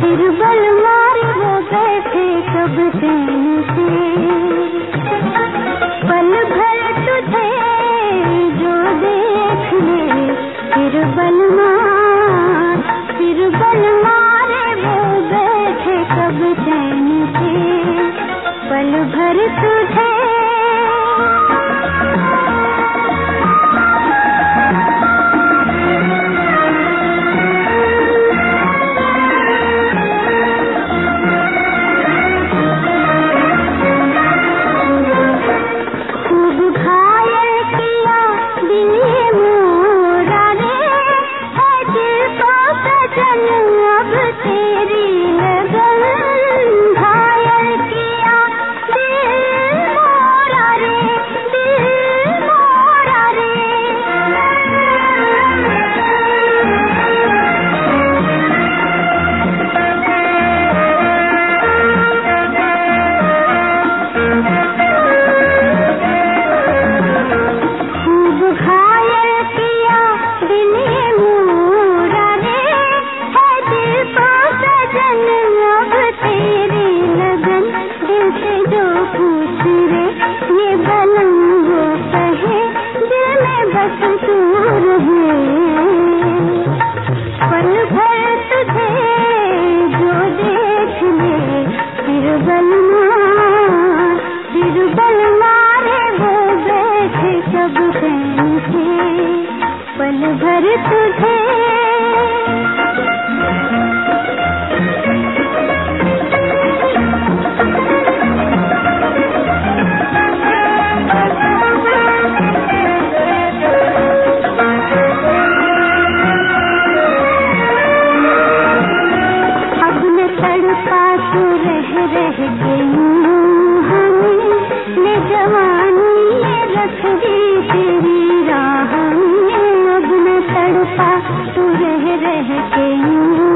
फिर बल मारे वो बैठे कब चैन से। पल भर तुझे जो देख ले फिर बल मारे वो बैठे कब चैन से। पल भर तुझे पल भर तुझे अब न तड़पा तू रह के हमें जवानी रख दी तेरी राह में। अब न तड़पा तू रह के